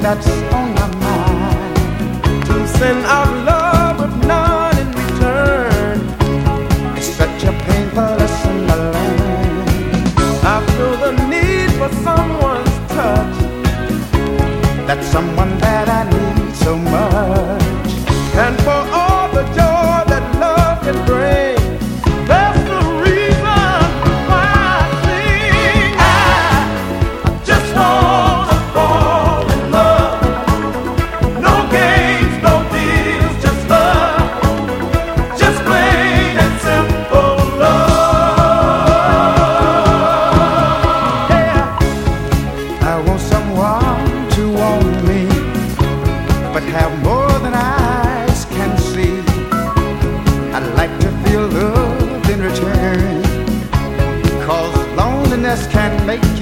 that's on my mind. To send out love with none in return, it's such a painful lesson to learn. I feel the need for someone's touch, that's someone that I need so much. And for all the joy that love can bring, that's the reason why I sing. I just wanna fall in love. No games, no deals, just love. Just plain and simple love. Yeah, I want someone to own me, but have more than eyes can see. I'd like to feel loved in return, 'cause loneliness can make